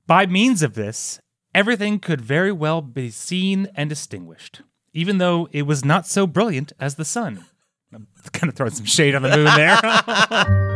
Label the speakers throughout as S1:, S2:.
S1: By means of this, everything could very well be seen and distinguished, even though it was not so brilliant as the sun. I'm kind of throwing some shade on the moon there.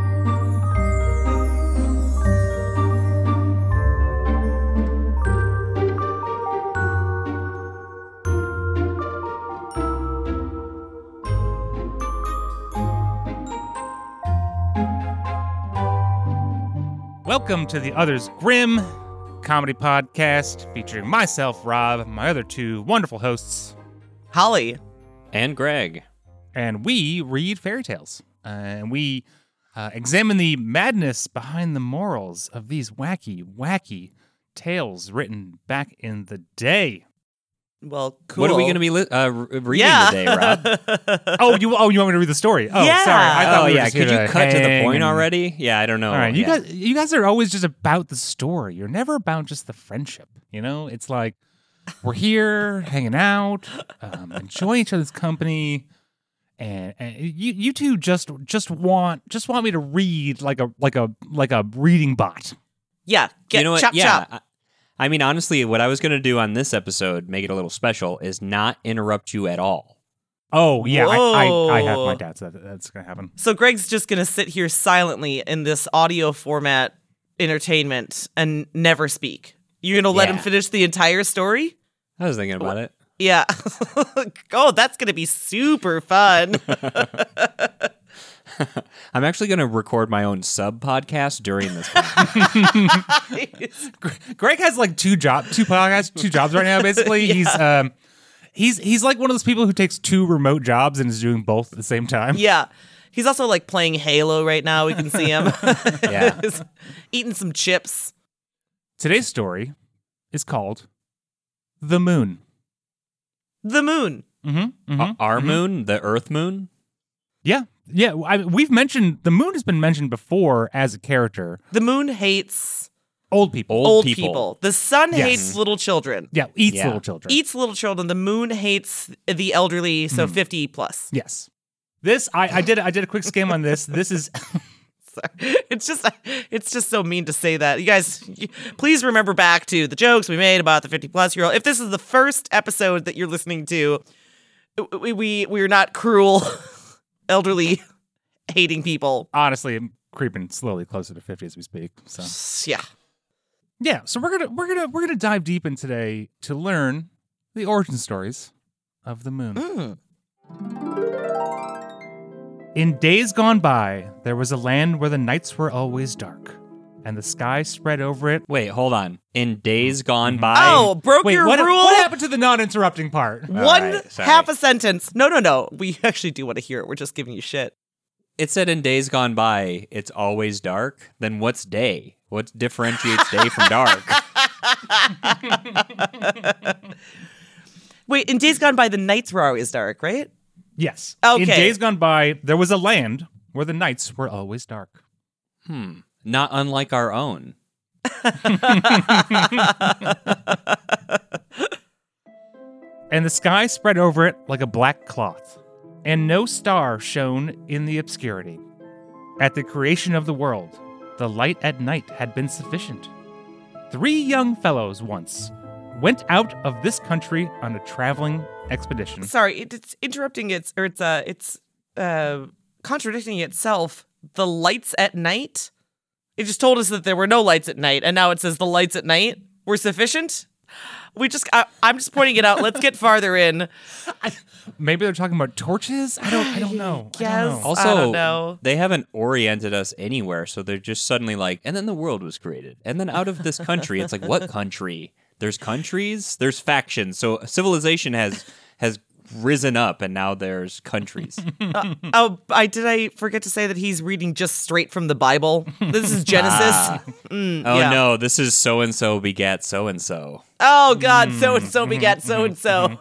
S1: Welcome to the Others Grim comedy podcast featuring myself, Rob, my other two wonderful hosts,
S2: Holly
S3: and Greg.
S1: And we read fairy tales. And we examine the madness behind the morals of these wacky tales written back in the day.
S2: Well, cool.
S3: What are we going to be reading today, Rob?
S1: Oh, you want me to read the story? Oh,
S2: Yeah.
S1: sorry. I thought we were just
S3: could you
S1: gonna
S3: cut to the
S1: hang
S3: point
S1: and-
S3: already? Yeah, I don't know.
S1: All right,
S3: Yeah.
S1: you guys are always just about the story. You're never about just the friendship. You know, it's like we're here hanging out, enjoying each other's company, and you two just want me to read like a reading bot.
S2: Yeah,
S3: You know what?
S2: chop.
S3: I mean, honestly, what I was going to do on this episode, make it a little special, is not interrupt you at all.
S1: Oh yeah, I have
S2: Whoa.
S1: my dad, so that's gonna happen.
S2: So Greg's just going to sit here silently in this audio format entertainment and never speak. You're going to let him
S3: Yeah.
S2: finish the entire story?
S3: I was thinking about it.
S2: Yeah. Oh, that's going to be super fun.
S3: I'm actually going to record my own sub-podcast during this.
S1: Greg has like two jobs right now. Basically, he's like one of those people who takes two remote jobs and is doing both at the same time.
S2: Yeah. He's also like playing Halo right now. We can see him.
S3: Yeah.
S2: He's eating some chips.
S1: Today's story is called The Moon.
S2: The moon.
S3: Our moon, the Earth moon?
S1: Yeah. We've mentioned the moon has been mentioned before as a character.
S2: The moon hates
S1: Old people.
S2: old people. The sun
S1: Yes.
S2: hates little children.
S1: Yeah, eats
S3: Yeah.
S1: little children.
S2: Eats little children. The moon hates the elderly, so 50 plus.
S1: Yes. This I did a quick skim on this. This is
S2: Sorry. It's just so mean to say that. You guys, please remember back to the jokes we made about the 50 plus year old. If this is the first episode that you're listening to, we're not cruel, elderly, hating people.
S1: honestly I'm creeping slowly closer to 50 as we speak. So
S2: Yeah.
S1: so we're gonna dive deep in today to learn the origin stories of the moon.
S2: Mm.
S1: In days gone by, there was a land where the nights were always dark, and the sky spread over it.
S3: Wait, hold on. In days gone by?
S2: Oh, broke
S1: Wait,
S2: your
S1: what
S2: rule?
S1: happened to the non-interrupting part?
S2: One
S3: right, sorry.
S2: half a sentence. No. We actually do want to hear it. We're just giving you shit.
S3: It said in days gone by, it's always dark. Then what's day? What differentiates day from dark?
S2: Wait, in days gone by, the nights were always dark, right?
S1: Yes.
S2: Okay.
S1: In days gone by, there was a land where the nights were always dark.
S3: Not unlike our own.
S1: And the sky spread over it like a black cloth, and no star shone in the obscurity. At the creation of the world, the light at night had been sufficient. 3 young fellows once went out of this country on a traveling expedition.
S2: Sorry, it's interrupting it's contradicting itself. The lights at night? It just told us that there were no lights at night, and now it says the lights at night were sufficient? I'm just pointing it out. Let's get farther in.
S1: Maybe they're talking about torches? I don't know. I
S2: Yes.
S1: don't know.
S3: Also,
S2: I don't know.
S3: they haven't oriented us anywhere, so they're just suddenly like, and then the world was created. And then out of this country, it's like, what country? There's countries? There's factions. So civilization has risen up, and now there's countries.
S2: Did I forget to say that he's reading just straight from the Bible? This is Genesis.
S3: Oh
S2: yeah.
S3: no, this is so-and-so begat so-and-so.
S2: Oh God, so and so begat so and so.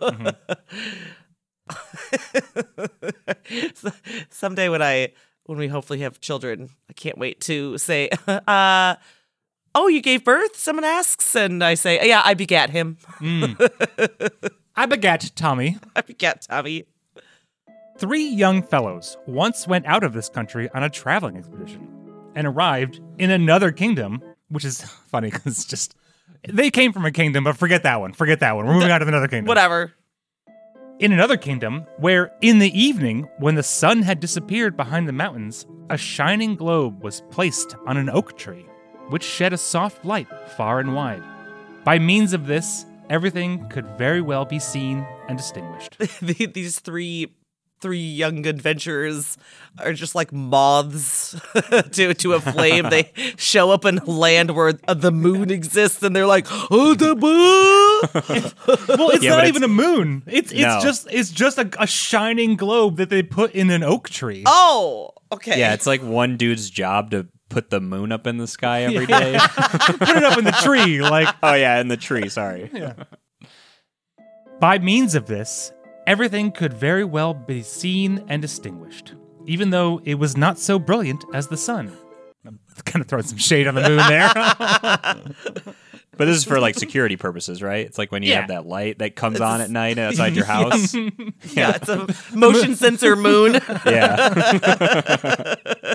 S2: Someday when we hopefully have children, I can't wait to say, "Oh, you gave birth?" Someone asks, and I say, "Yeah, I begat him.
S1: I begat Tommy.
S2: I begat Tommy."
S1: 3 young fellows once went out of this country on a traveling expedition and arrived in another kingdom which is funny because just they came from a kingdom, but forget that one. We're moving on to another kingdom.
S2: Whatever.
S1: In another kingdom, where in the evening, when the sun had disappeared behind the mountains, a shining globe was placed on an oak tree, which shed a soft light far and wide. By means of this, everything could very well be seen and distinguished.
S2: These three young adventurers are just like moths to a flame. They show up in land where the moon exists, and they're like, "Oh, the moon!"
S1: Well, it's
S3: Yeah,
S1: not
S3: but
S1: even a moon. It's
S3: No.
S1: just a shining globe that they put in an oak tree.
S2: Oh, okay.
S3: Yeah, it's like one dude's job to put the moon up in the sky every day.
S1: Put it up in the tree, like.
S3: Oh yeah, in the tree. Sorry.
S1: By means of this, everything could very well be seen and distinguished, even though it was not so brilliant as the sun. I'm kind of throwing some shade on the moon there.
S3: But this is for like security purposes, right? It's like when you
S1: Yeah.
S3: have that light that comes on at night outside your house.
S2: Yeah, it's a motion sensor moon.
S3: Yeah.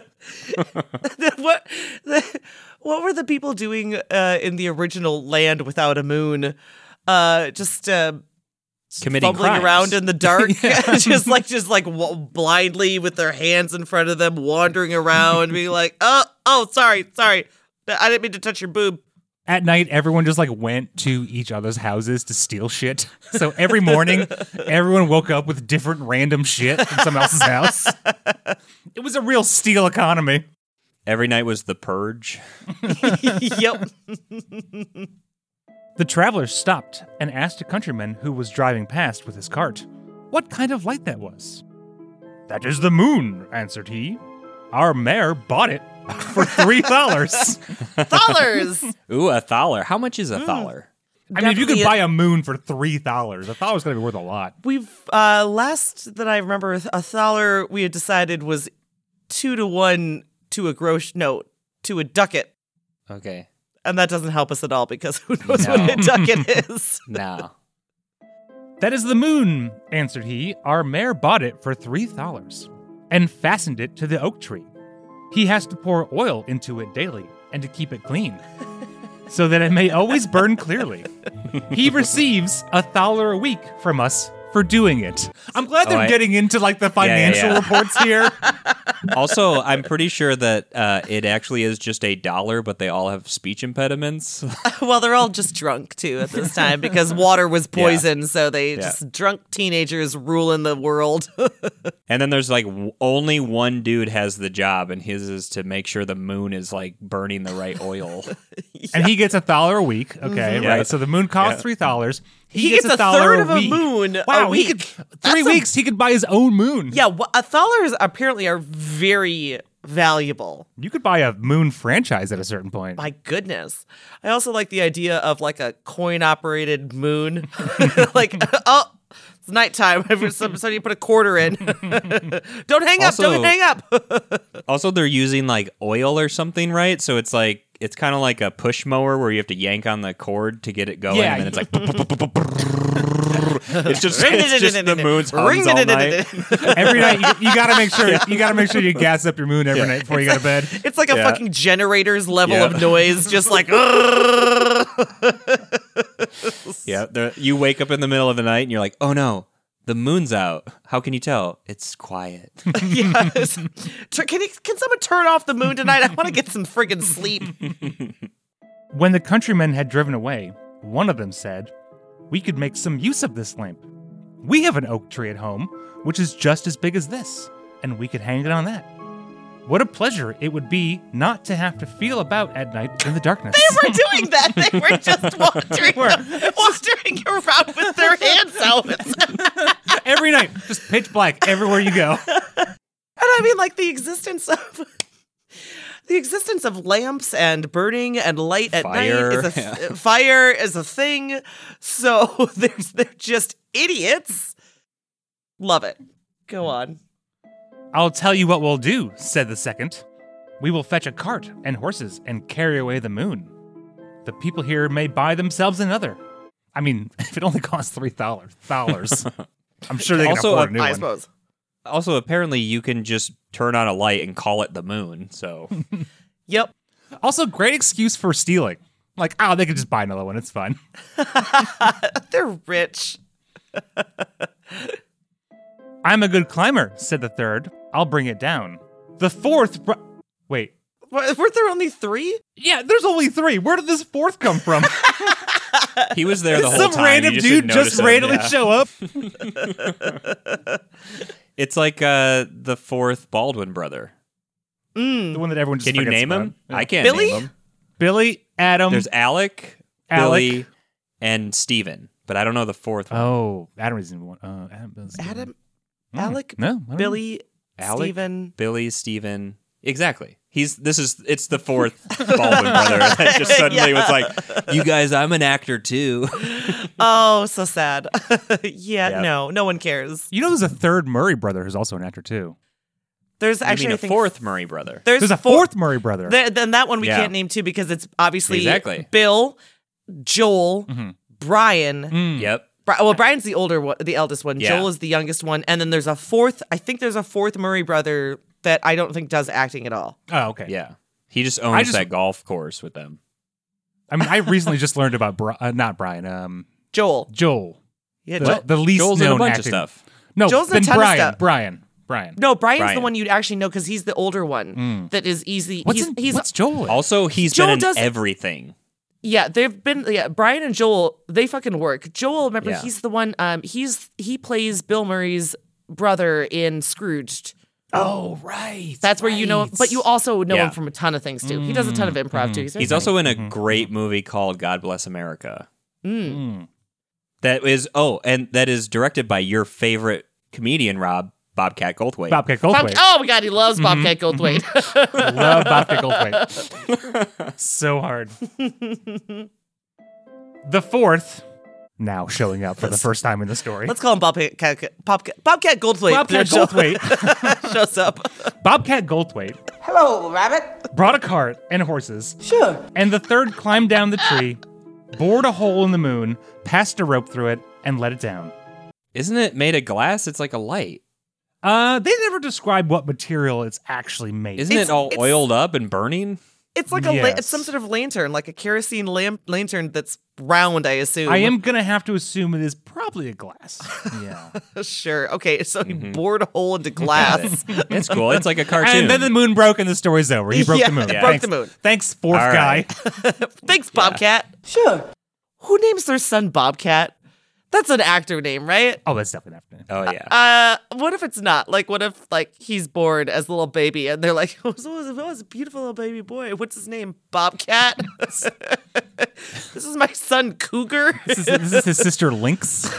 S2: What were the people doing in the original Land Without a Moon? Just
S3: Committing
S2: fumbling
S3: crimes.
S2: around in the dark, just like blindly with their hands in front of them, wandering around, being like, "Oh, sorry, I didn't mean to touch your boob."
S1: At night, everyone just like went to each other's houses to steal shit. So every morning, everyone woke up with different random shit from someone else's house. It was a real steal economy.
S3: Every night was the purge.
S2: Yep.
S1: The travelers stopped and asked a countryman who was driving past with his cart what kind of light that was. "That is the moon," answered he. "Our mayor bought it for $3."
S2: Dollars.
S3: Ooh, a thaler. How much is a thaler?
S1: I mean, if you could
S2: Definitely
S1: buy a moon for $3, I thought it was going to be worth a lot.
S2: We've last that I remember, a thaler we had decided was 2-to-1 to a to a ducat.
S3: Okay.
S2: And that doesn't help us at all because who knows
S3: No.
S2: what a ducat is.
S3: No.
S1: "That is the moon," answered he. "Our mayor bought it for $3 and fastened it to the oak tree. He has to pour oil into it daily and to keep it clean, so that it may always burn clearly. He receives $1 a week from us for doing it." I'm glad they're getting into like the financial
S3: yeah.
S1: reports here.
S3: Also, I'm pretty sure that it actually is just $1, but they all have speech impediments.
S2: Well, they're all just drunk too at this time because water was poison, so they just drunk teenagers ruling the world.
S3: And then there's like only one dude has the job, and his is to make sure the moon is like burning the right oil.
S1: And he gets $1 a week. Okay,
S3: Yeah.
S1: right. So the moon costs $3.
S2: He gets a
S1: $1
S2: third of a
S1: week.
S2: moon a
S1: Wow, he
S2: week.
S1: could 3 weeks. He could buy his own moon.
S2: Yeah, thalers apparently are very valuable.
S1: You could buy a moon franchise at a certain point.
S2: My goodness. I also like the idea of like a coin-operated moon. Like, oh, it's nighttime. So you put a quarter in. Don't hang up.
S3: Also-
S2: Don't hang up.
S3: Also, they're using like oil or something, right? So it's like it's kind of like a push mower where you have to yank on the cord to get it going,
S1: Yeah,
S3: and then it's like it's just the moon's hums all night.
S1: Every night you gotta make sure you gas up your moon every night before you go to bed.
S2: It's like a
S3: Yeah.
S2: fucking generator's level
S3: Yeah.
S2: of noise, just like.
S3: Yeah, you wake up in the middle of the night and you're like, oh no, the moon's out. How can you tell? It's quiet.
S2: Yes. Can someone turn off the moon tonight? I want to get some friggin' sleep.
S1: When the countrymen had driven away, one of them said, "We could make some use of this lamp. We have an oak tree at home, which is just as big as this, and we could hang it on that. What a pleasure it would be not to have to feel about at night in the darkness."
S2: They were doing that. They were just wandering around with their hands out.
S1: Every night, just pitch black everywhere you go.
S2: And I mean, like the existence of lamps and burning and light at
S3: Fire,
S2: night is fire is a thing. So they're just idiots. Love it. Go on.
S1: "I'll tell you what we'll do," said the second. "We will fetch a cart and horses and carry away the moon. The people here may buy themselves another. I mean, if it only costs $3, I'm sure they can
S3: Also,
S1: afford a new
S2: I
S1: one.
S2: suppose.
S3: Also, apparently, you can just turn on a light and call it the moon. So
S2: Yep.
S1: Also, great excuse for stealing. Like, oh, they could just buy another one. It's fine.
S2: They're rich.
S1: I'm a good climber, said the third. I'll bring it down. The fourth... Wait.
S2: What, weren't there only 3?
S1: Yeah, there's only 3. Where did this fourth come from?
S3: He was there the whole
S1: Some
S3: time.
S1: random
S3: You
S1: dude
S3: didn't
S1: just
S3: notice him,
S1: randomly
S3: yeah.
S1: show up.
S3: It's like the fourth Baldwin brother.
S1: The one that everyone just
S3: Can you
S1: forgets
S3: name
S1: about.
S3: him?
S1: Yeah.
S3: I can't
S2: Billy?
S3: name him.
S1: Billy, Adam.
S3: There's Alec, Billy, and Steven. But I don't know the fourth one.
S1: Oh, Adam isn't even one.
S2: Adam, Alec,
S1: No, I don't know.
S2: Billy,
S3: Alec,
S2: Steven.
S3: Billy, Steven. Exactly. It's the fourth Baldwin brother that just suddenly was like, you guys, I'm an actor too.
S2: Oh, so sad.
S3: Yep.
S2: No one cares.
S1: You know, there's a third Murray brother who's also an actor too.
S2: There's
S3: You
S2: actually
S3: mean
S2: I
S3: a
S2: think,
S3: fourth Murray brother.
S1: There's a fourth Murray brother.
S2: Then that one we
S3: Yeah.
S2: can't name too because it's obviously
S3: Exactly.
S2: Bill, Joel,
S1: Mhm.
S2: Brian.
S1: Mm.
S3: Yep.
S2: Well, Brian's the older one, the eldest one.
S3: Yeah.
S2: Joel is the youngest one, and then there's a fourth. I think there's a fourth Murray brother that I don't think does acting at all.
S1: Oh, okay.
S3: Yeah. He just owns
S1: just-
S3: that golf course with them.
S1: I mean, I recently just learned about not Brian.
S2: Joel.
S1: Joel,
S2: Yeah,
S1: the least
S3: Joel's in
S1: known
S3: a bunch
S1: acting.
S3: of stuff.
S1: No,
S2: Joel's in a
S1: then
S2: ton of
S1: Brian.
S2: stuff.
S1: Brian.
S2: No, Brian's the
S3: Brian.
S2: one you'd actually know because he's the older one. That is easy.
S1: What's Joel? in?
S3: Also, he's
S2: Joel
S3: been in
S2: does-
S3: everything.
S2: Yeah, they've been. Yeah, Brian and Joel, they fucking work. Joel, remember,
S3: Yeah.
S2: he's the one. He plays Bill Murray's brother in Scrooged.
S1: Oh, right.
S2: That's where you know him, but you also know
S3: Yeah.
S2: him from a ton of things too. He does a ton of improv too.
S3: He's also in a great movie called God Bless America.
S1: Mm.
S3: That is that is directed by your favorite comedian, Rob, Bobcat Goldthwait.
S1: Bobcat Goldthwait.
S2: Oh my god, he loves Bobcat Goldthwait.
S1: Love Bobcat Goldthwait. So hard. The fourth, now showing up for the first time in the story.
S2: Let's call him Bobcat Goldthwait.
S1: Bobcat Goldthwait.
S2: Shows up.
S1: Bobcat Goldthwait
S4: Hello, Rabbit.
S1: brought a cart and horses,
S4: Sure.
S1: and the third climbed down the tree, bored a hole in the moon, passed a rope through it, and let it down.
S3: Isn't it made of glass? It's like a light.
S1: They never describe what material it's actually made.
S3: Isn't it all oiled up and burning?
S2: It's like
S1: Yes.
S2: it's some sort of lantern, like a kerosene lantern that's round, I assume.
S1: I am gonna have to assume it is probably a glass. Yeah.
S2: Sure. Okay, so he bored a hole into glass.
S3: It's cool. It's like a cartoon.
S1: And then the moon broke and the story's over. He broke
S2: Yeah,
S1: the moon.
S2: broke
S1: Thanks.
S2: the moon.
S1: Thanks, fourth
S3: All
S1: guy.
S3: right.
S2: Thanks, Bobcat.
S4: Sure.
S2: Who names their son Bobcat? That's an actor name, right?
S1: Oh, that's definitely happening.
S3: Oh yeah.
S2: What if it's not? Like, what if he's born as a little baby and they're like, oh, it was a beautiful little baby boy. What's his name? Bobcat. This is my son Cougar.
S1: This is his sister Lynx.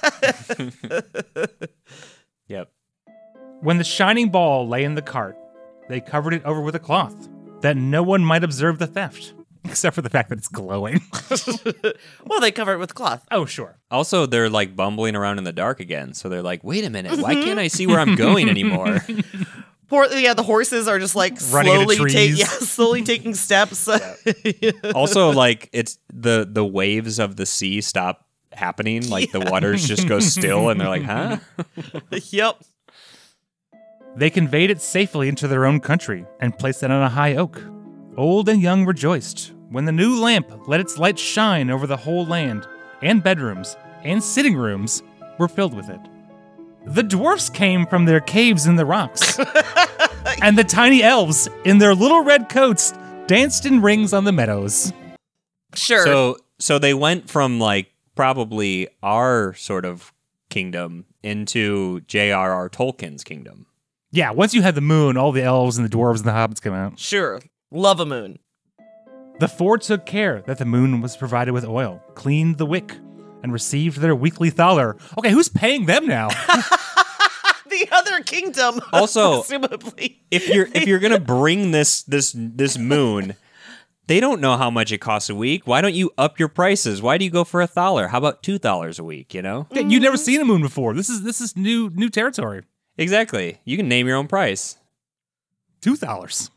S3: Yep.
S1: When the shining ball lay in the cart, they covered it over with a cloth, that no one might observe the theft, except for the fact that it's glowing.
S2: Well, they cover it with cloth.
S1: Oh, sure.
S3: Also, they're like bumbling around in the dark again. So they're like, wait a minute, why can't I see where I'm going anymore?
S2: The horses are just like
S1: Running into trees.
S2: slowly taking steps.
S3: Also, like it's the waves of the sea stop happening. Like the waters just go still and they're like, huh?
S2: Yep.
S1: They conveyed it safely into their own country and placed it on a high oak. Old and young rejoiced when the new lamp let its light shine over the whole land, and bedrooms and sitting rooms were filled with it. The dwarfs came from their caves in the rocks, and the tiny elves, in their little red coats, danced in rings on the meadows.
S2: Sure.
S3: So they went from like probably our sort of kingdom into J.R.R. Tolkien's kingdom.
S1: Yeah, once you had the moon, all the elves and the dwarves and the hobbits come out.
S2: Sure. Love a moon.
S1: The four took care that the moon was provided with oil, cleaned the wick, and received their weekly thaler. Okay, who's paying them now?
S2: The other kingdom.
S3: Also,
S2: presumably.
S3: if you're gonna bring this moon, they don't know how much it costs a week. Why don't you up your prices? Why do you go for a thaler? How about $2 a week? You know,
S1: You've never seen a moon before. This is new territory.
S3: exactly. You can name your own price.
S1: $2.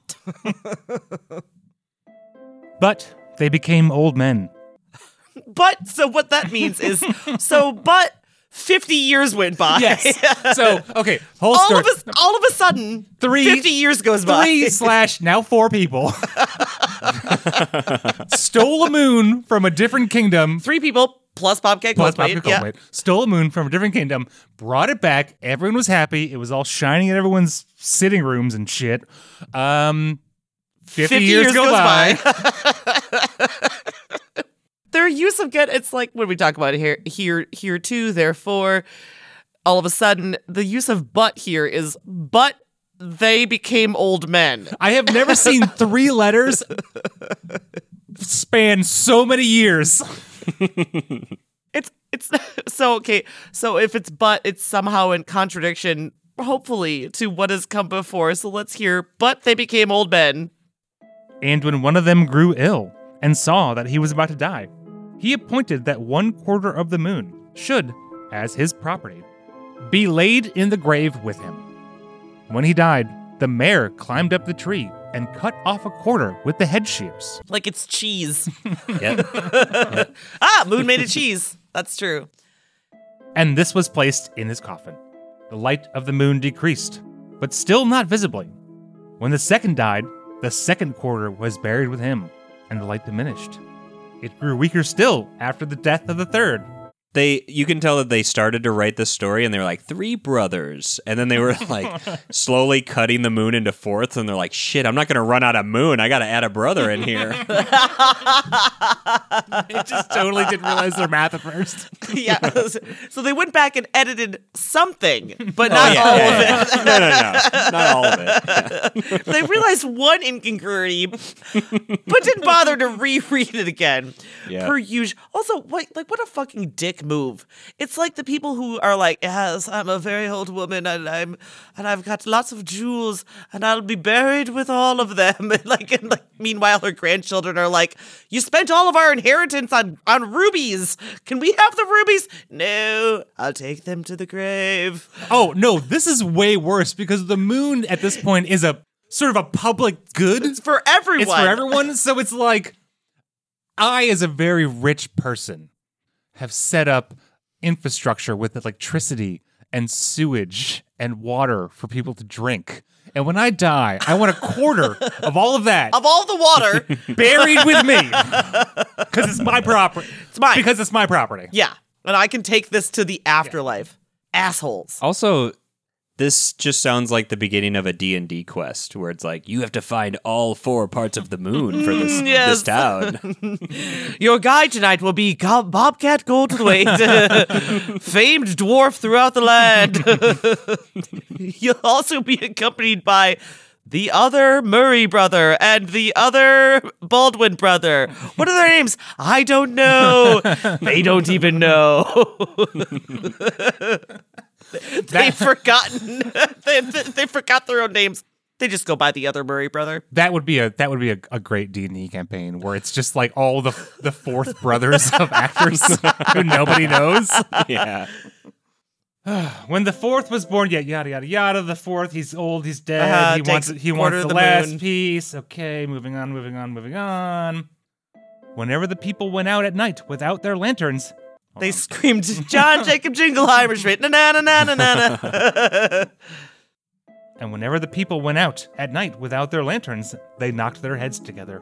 S1: But they became old men.
S2: But so what that means is 50 years went by.
S1: Yes. So, okay, whole
S2: all
S1: story.
S2: of a sudden, 50 years goes by.
S1: 3/now 4 people stole a moon from a different kingdom.
S2: 3 people plus Bobcat Goldthwait. Yeah.
S1: Goldthwait. Stole a moon from a different kingdom, brought it back. Everyone was happy. It was all shining in everyone's sitting rooms and shit. 50 years go by.
S2: Their use of get, it's like when we talk about here too, therefore, all of a sudden, the use of but here is but they became old men.
S1: I have never seen 3 letters span so many years.
S2: It's so okay. So if it's but, it's somehow in contradiction, hopefully, to what has come before. So let's hear, but they became old men.
S1: And when one of them grew ill and saw that he was about to die, he appointed that 1/4 of the moon should, as his property, be laid in the grave with him. When he died, the mayor climbed up the tree and cut off 1/4 with the head shears.
S2: Like it's cheese.
S3: Yep.
S2: Moon made of cheese. That's true.
S1: And this was placed in his coffin. The light of the moon decreased, but still not visibly. When the second died, the 2/4 was buried with him, and the light diminished. It grew weaker still after the death of the third.
S3: You can tell that they started to write this story and they were like 3 brothers, and then they were like slowly cutting the moon into fourths, and they're like, shit, I'm not going to run out of moon. I got to add a brother in here.
S1: They just totally didn't realize their math at first.
S2: Yeah. So they went back and edited something, but not all of it.
S3: No. Not all of it.
S2: They realized one incongruity, but didn't bother to reread it again.
S3: Yeah.
S2: Per usual. Also, what a fucking dick move. It's like the people who are like, yes, I'm a very old woman and I've got lots of jewels and I'll be buried with all of them. And meanwhile her grandchildren are like, you spent all of our inheritance on rubies. Can we have the rubies? No, I'll take them to the grave.
S1: Oh, no, this is way worse because the moon at this point is a sort of a public good.
S2: It's for everyone.
S1: It's for everyone. So it's like, I, as a very rich person, have set up infrastructure with electricity and sewage and water for people to drink. And when I die, I want 1/4 of all of that.
S2: Of all the water.
S1: Buried with me. Because it's my property.
S2: It's mine.
S1: Because it's my property.
S2: Yeah. And I can take this to the afterlife. Assholes.
S3: Also, this just sounds like the beginning of a D&D quest where it's like, you have to find all 4 parts of the moon for this,
S2: Yes.
S3: this town.
S2: Your guide tonight will be Bobcat Goldthwait, famed dwarf throughout the land. You'll also be accompanied by the other Murray brother and the other Baldwin brother. What are their names? I don't know. They don't even know. They've forgotten. They forgot their own names. They just go by the other Murray brother.
S1: That would be a great D&D campaign where it's just like all the 4th brothers of actors who nobody knows.
S3: Yeah.
S1: When the 4th was born, yada yada yada. The 4th, he's old, he's dead. He wants the last
S2: moon.
S1: piece. Okay, moving on. Whenever the people went out at night without their lanterns,
S2: They screamed, John Jacob Jingleheimer Schmidt, na na na na na na.
S1: and whenever the people went out at night without their lanterns, they knocked their heads together.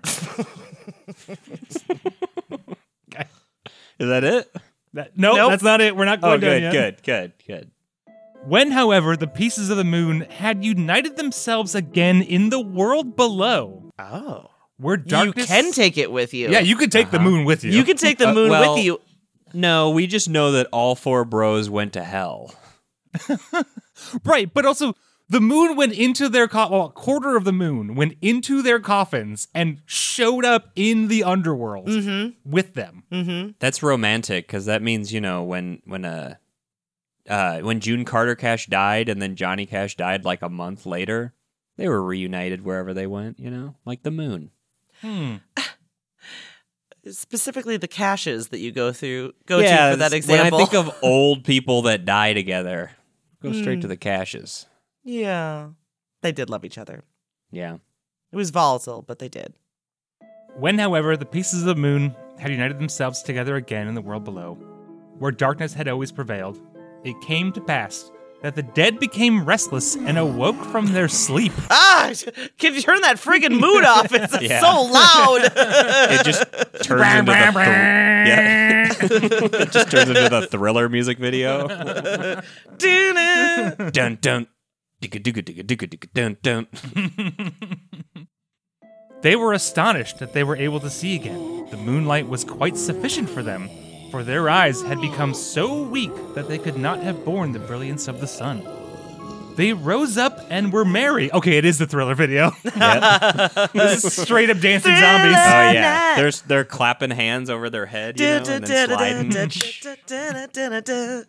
S1: Okay.
S3: Is that it?
S1: Nope, that's not it. We're not going down yet.
S3: Good.
S1: When, however, the pieces of the moon had united themselves again in the world below,
S2: Oh.
S1: where darkness...
S2: You can take it with you.
S1: Yeah, you could take the moon with you.
S2: You can take the moon
S3: well-
S2: with you.
S3: No, we just know that all 4 bros went to hell.
S1: Right, but also the moon went into their 1/4 of the moon went into their coffins and showed up in the underworld with them.
S2: Mm-hmm.
S3: That's romantic because that means, when June Carter Cash died and then Johnny Cash died like a month later, they were reunited wherever they went, like the moon.
S2: Specifically the caches that you go to for that example.
S3: When I think of old people that die together, go straight to the caches.
S2: Yeah. They did love each other.
S3: Yeah.
S2: It was volatile, but they did.
S1: When, however, the pieces of the moon had united themselves together again in the world below, where darkness had always prevailed, it came to pass that the dead became restless and awoke from their sleep.
S2: Can you turn that friggin' mood off? It's
S3: Yeah.
S2: so loud.
S3: It just turns into it just turns into the Thriller music video. Dun dun. Digga digga digga digga digga dun dun.
S1: They were astonished that they were able to see again. The moonlight was quite sufficient for them, for their eyes had become so weak that they could not have borne the brilliance of the sun. They rose up and were merry. Okay, it is the Thriller video.
S3: Yep.
S1: This is straight up dancing zombies.
S3: Oh yeah. They're clapping hands over their head, you know, and then sliding.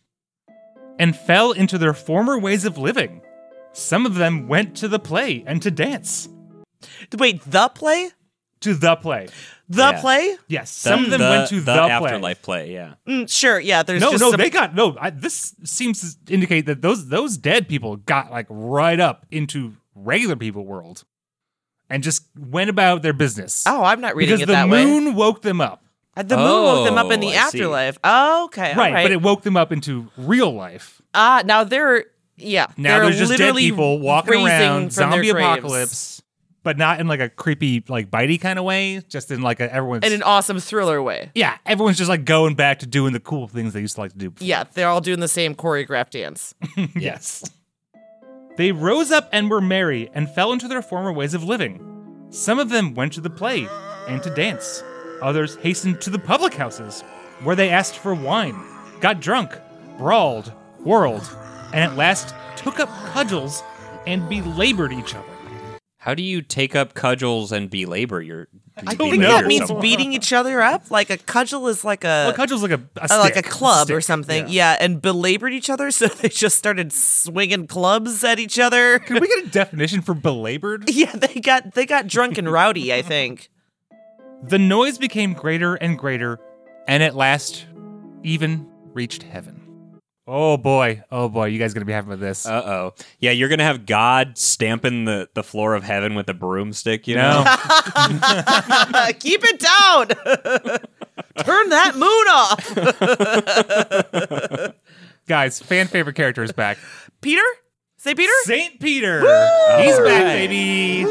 S1: And fell into their former ways of living. Some of them went to the play and to dance.
S2: Wait, the play?
S1: To the play.
S2: The
S3: Yeah.
S2: play?
S1: Yes, some of them went to the play.
S3: afterlife play. Yeah.
S2: Sure, yeah. There's
S1: No,
S2: just
S1: no,
S2: some-
S1: they got no. This seems to indicate that those dead people got like right up into regular people world, and just went about their business.
S2: Oh, I'm not reading
S1: because
S2: it
S1: the
S2: that way.
S1: moon woke them up.
S2: The moon woke them up in the
S3: I see.
S2: afterlife. Oh, okay. all
S1: Right, but it woke them up into real life.
S2: now they're
S1: Now
S2: they're
S1: there's just dead
S2: literally
S1: people walking
S2: raising
S1: around,
S2: from their
S1: zombie
S2: graves.
S1: apocalypse, but not in like a creepy, like bitey kind of way. Just in like everyone's
S2: in an awesome thriller way.
S1: yeah, everyone's just like going back to doing the cool things they used to like to do. Before.
S2: Yeah, they're all doing the same choreographed dance.
S1: Yes. They rose up and were merry and fell into their former ways of living. Some of them went to the play and to dance. Others hastened to the public houses, where they asked for wine, got drunk, brawled, quarreled, and at last took up cudgels and belabored each other.
S3: How do you take up cudgels and belabor your?
S2: I
S1: don't
S2: think
S1: know.
S2: that means beating each other up. Like a cudgel is like
S1: Well,
S2: a
S1: a cudgel's like a
S2: like a
S1: stick,
S2: club or
S1: stick,
S2: something. Yeah, and belabored each other, so they just started swinging clubs at each other.
S1: Can we get a definition for belabored?
S2: Yeah, they got drunk and rowdy, I think.
S1: The noise became greater and greater, and at last even reached heaven. Oh boy, you guys gonna be happy with this.
S3: Uh-oh. Yeah, you're going to have God stamping the floor of heaven with a broomstick, you know?
S2: Keep it down. Turn that moon off.
S1: Guys, fan favorite character is back.
S2: Peter? Say Peter?
S1: Saint Peter!
S2: Woo!
S1: He's
S3: All
S1: back,
S3: right.
S1: baby!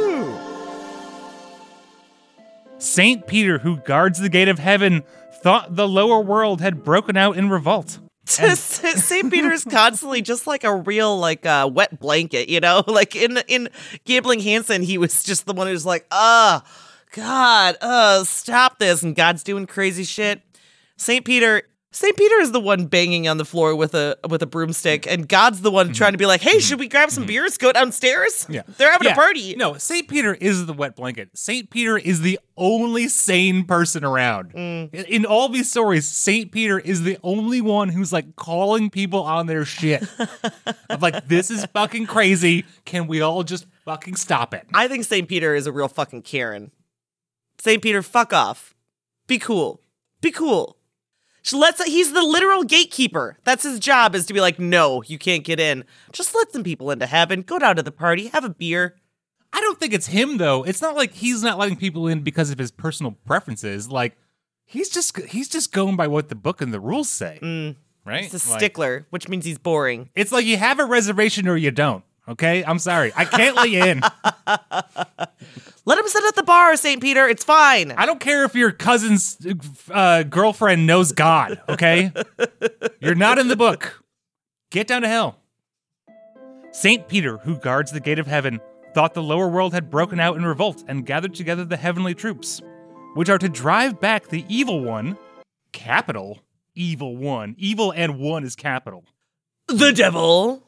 S1: Saint Peter, who guards the gate of heaven, thought the lower world had broken out in revolt.
S2: St. Peter's constantly just like a real wet blanket, you know? Like in Gambling Hansen, he was just the one who's like, God, stop this, and God's doing crazy shit. St. Peter is the one banging on the floor with a broomstick, and God's the one trying to be like, hey, should we grab some beers? Go downstairs?
S1: Yeah.
S2: They're having a party.
S1: No, Saint Peter is the wet blanket. Saint Peter is the only sane person around. In all these stories, Saint Peter is the only one who's like calling people on their shit. Of like, this is fucking crazy. Can we all just fucking stop it?
S2: I think St. Peter is a real fucking Karen. St. Peter, fuck off. Be cool. Be cool. He's the literal gatekeeper. That's his job, is to be like, no, you can't get in. Just let some people into heaven. Go down to the party. Have a beer.
S1: I don't think it's him though. It's not like he's not letting people in because of his personal preferences. Like he's just going by what the book and the rules say. Right?
S2: He's a
S1: Like,
S2: stickler, which means he's boring.
S1: it's like you have a reservation or you don't. Okay? I'm sorry. I can't let you in.
S2: Let him sit at the bar, St. Peter. It's fine.
S1: I don't care if your cousin's girlfriend knows God, okay? You're not in the book. Get down to hell. Saint Peter, who guards the gate of heaven, thought the lower world had broken out in revolt and gathered together the heavenly troops, which are to drive back the evil one, capital, evil one. Evil and one is capital.
S2: The devil.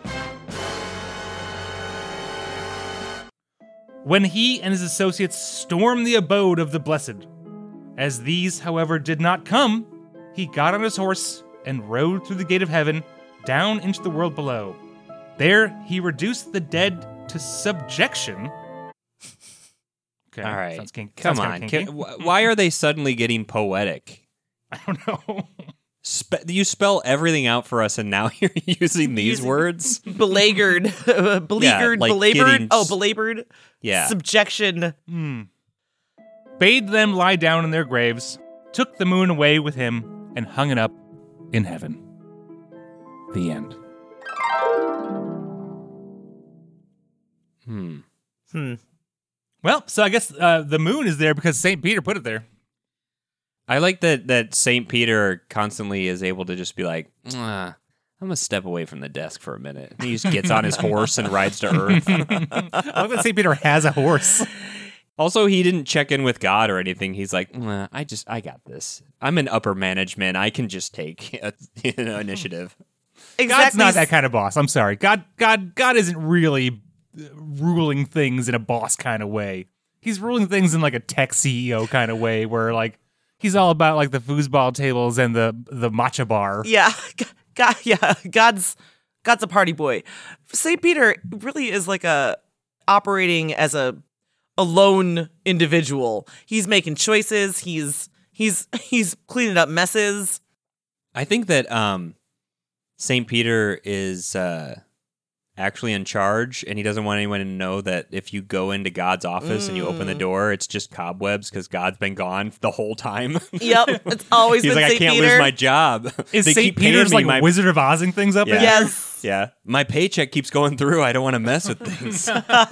S1: When he and his associates stormed the abode of the blessed. As these, however, did not come, he got on his horse and rode through the gate of heaven down into the world below. There he reduced the dead to subjection. Okay,
S3: All right.
S1: sounds kinky.
S3: Come
S1: Sounds
S3: on.
S1: kinda kinky.
S3: Why are they suddenly getting poetic?
S1: I don't know.
S3: You spell everything out for us, and now you're using these words?
S2: Beleaguered. Beleaguered.
S3: like
S2: belabored.
S3: getting
S2: Belabored.
S3: Yeah.
S2: Subjection.
S1: Bade them lie down in their graves, took the moon away with him, and hung it up in heaven. The end. Well, so I guess the moon is there because St. Peter put it there.
S3: I like that St. Peter constantly is able to just be like, I'm going to step away from the desk for a minute. He just gets on his horse and rides to Earth.
S1: I like that St. Peter has a horse.
S3: Also, he didn't check in with God or anything. He's like, I got this. I'm in upper management. I can just take initiative.
S2: Exactly.
S1: God's not that kind of boss. I'm sorry. God isn't really ruling things in a boss kind of way. He's ruling things in like a tech CEO kind of way where like he's all about like the foosball tables and the matcha bar.
S2: Yeah. God's a party boy. St. Peter really is like operating as a lone individual. He's making choices. He's cleaning up messes.
S3: I think that St. Peter is actually in charge, and he doesn't want anyone to know that if you go into God's office and you open the door, it's just cobwebs because God's been gone the whole time.
S2: Yep, it's always
S3: He's
S2: been
S3: like,
S2: St.
S3: I can't
S2: Peter.
S3: lose my job.
S1: Is
S3: They
S1: St.
S3: keep paying
S1: Peter's
S3: me
S1: like Wizard of Ozing things up there?
S2: Yes.
S3: Yeah, my paycheck keeps going through. I don't want to mess with things.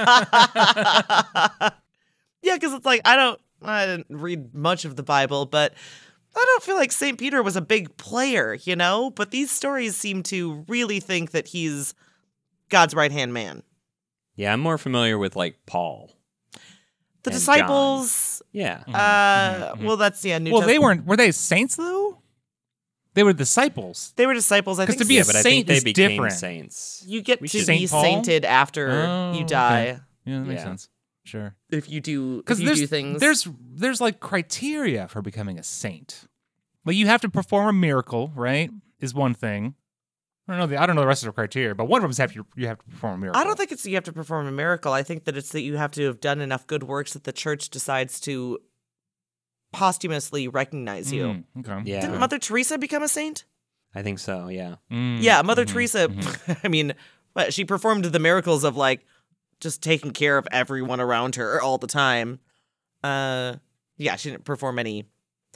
S2: Yeah, because it's like I didn't read much of the Bible, but I don't feel like St. Peter was a big player, you know? But these stories seem to really think that he's God's right-hand man.
S3: Yeah, I'm more familiar with like Paul.
S2: The
S3: And
S2: disciples,
S3: Yeah.
S2: well, that's, New
S1: Well, they
S2: Testament.
S1: were they saints though? They were disciples.
S2: They were disciples, I
S1: 'Cause
S2: think.
S1: to be a
S3: But I
S1: saint
S3: think they
S1: is
S3: became
S1: different.
S3: saints.
S2: You get
S3: We
S2: to
S3: should-
S2: be
S1: Saint Paul?
S2: sainted after
S1: Oh,
S2: you
S1: okay.
S2: die
S1: Yeah, that makes
S3: Yeah.
S1: sense. Sure.
S2: if you do
S1: Because
S2: do things.
S1: there's like criteria for becoming a saint. Like you have to perform a miracle, right? Is one thing. I don't know the rest of the criteria, but one of them is you have to perform a miracle.
S2: I don't think it's that you have to perform a miracle. I think that it's that you have to have done enough good works that the church decides to posthumously recognize you.
S1: Okay.
S3: Yeah,
S2: Didn't Mother Teresa become a saint?
S3: I think so. Yeah.
S2: Yeah, Mother Teresa, I mean, she performed the miracles of like just taking care of everyone around her all the time. Yeah, she didn't perform any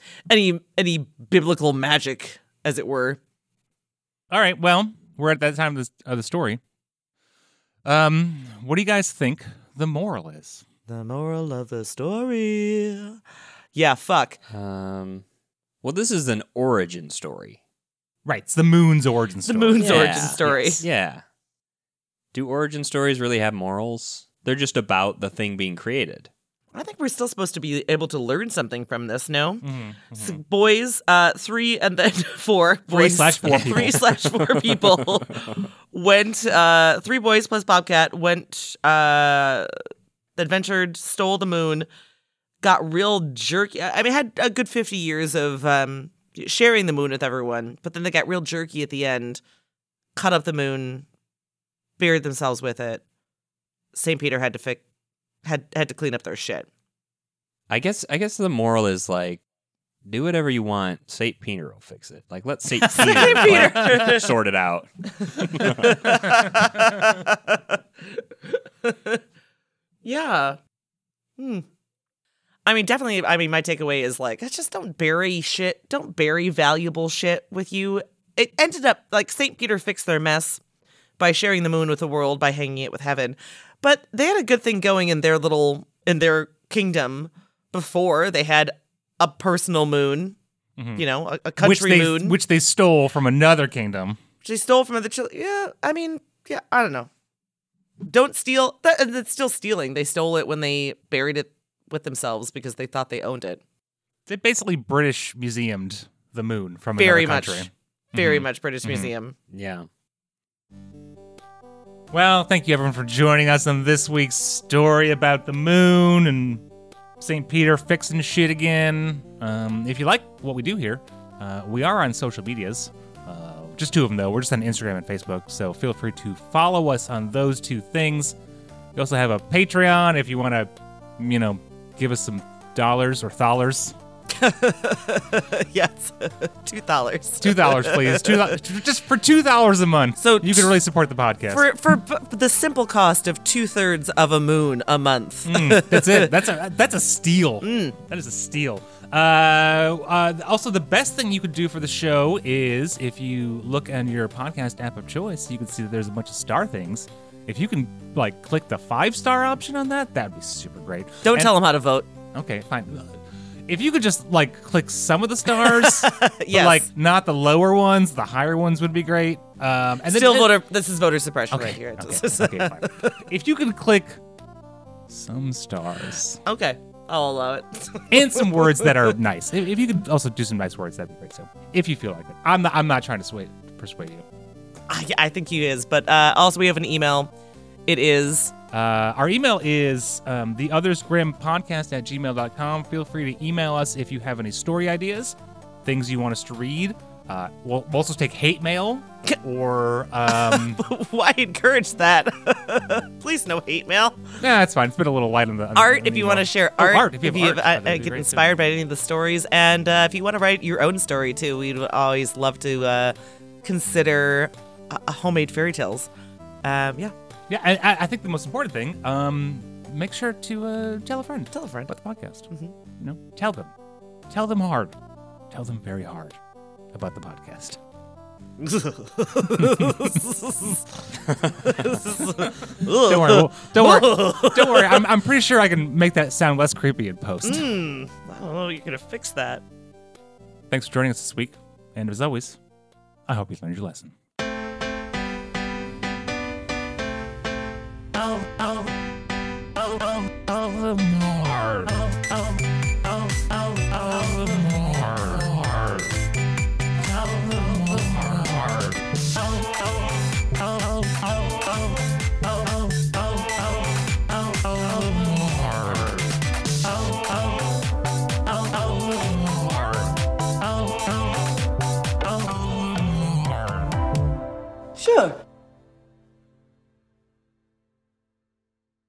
S2: biblical magic, as it were.
S1: All right. Well, we're at that time of the story. What do you guys think the moral is?
S2: The moral of the story. Yeah, fuck.
S3: Well, this is an origin story.
S1: Right. It's the moon's origin story.
S2: The moon's
S3: Yeah.
S2: origin story.
S1: Yes.
S3: Yeah. Do origin stories really have morals? They're just about the thing being created.
S2: I think we're still supposed to be able to learn something from this, no?
S1: Mm-hmm.
S2: So boys, 3 and then 4.
S1: 3/4 people.
S2: 3/4 people went, 3 boys plus Bobcat went, adventured, stole the moon, got real jerky. I mean, had a good 50 years of sharing the moon with everyone, but then they got real jerky at the end, cut up the moon, buried themselves with it. St. Peter had to had to clean up their shit.
S3: I guess the moral is like, do whatever you want. St. Peter will fix it. Like, let St. Peter,
S2: Peter.
S3: like, sort it out.
S2: Yeah. I mean, definitely, my takeaway is like, just don't bury shit. Don't bury valuable shit with you. It ended up, like, St. Peter fixed their mess by sharing the moon with the world, by hanging it with heaven. But they had a good thing going in their kingdom before. They had a personal moon, you know, a country moon.
S1: Which they stole from another kingdom.
S2: Which they stole from other children. Yeah, I mean, yeah, I don't know. Don't steal. That's still stealing. They stole it when they buried it with themselves because they thought they owned it.
S1: They basically British museumed the moon from
S2: Very
S1: another
S2: much.
S1: country.
S2: Very much British Museum.
S3: Yeah.
S1: Well, thank you everyone for joining us on this week's story about the moon and St. Peter fixing shit again. If you like what we do here, we are on social medias. Just 2 of them, though. We're just on Instagram and Facebook, so feel free to follow us on those 2 things. We also have a Patreon if you want to, give us some dollars or thalers.
S2: Yes, $2.
S1: $2, please. Just for $2 a month.
S2: So
S1: you can really support the podcast.
S2: For the simple cost of 2/3 of a moon a month.
S1: That's it. That's a steal. That is a steal. Also, the best thing you could do for the show is if you look on your podcast app of choice, you can see that there's a bunch of star things. If you can like click the 5-star option on that, that'd be super great.
S2: Don't tell them how to vote.
S1: Okay, fine. If you could just like click some of the stars, but,
S2: Yes.
S1: like not the lower ones, the higher ones would be great. And then-
S2: Still voter. This is voter suppression
S1: Okay,
S2: right here.
S1: okay, fine. If you can click some stars
S2: Okay, I'll allow it.
S1: and some words that are nice, if you could also do some nice words, that'd be great. So, if you feel like it, I'm not trying to persuade you.
S2: I think he is, but also we have an email. It is
S1: Our email is theothersgrimpodcast@gmail.com. Feel free to email us if you have any story ideas, things you want us to read. We'll also take hate mail or
S2: why encourage that? Please no hate mail.
S1: nah, it's fine. It's been a little light on the
S2: Art, if you want to share art,
S1: art, if you have art, that'd be
S2: get
S1: great,
S2: inspired by any of the stories, and if you want to write your own story too, we'd always love to consider homemade fairy tales. Yeah,
S1: Yeah, I think the most important thing, make sure to tell a friend.
S2: tell a friend.
S1: About the podcast.
S2: Mhm.
S1: You know, tell them hard. Tell them very hard about the podcast. Don't worry. Don't worry. I'm pretty sure I can make that sound less creepy in post.
S2: I don't know. You're gonna fix that.
S1: Thanks for joining us this week, and as always, I hope you learned your lesson.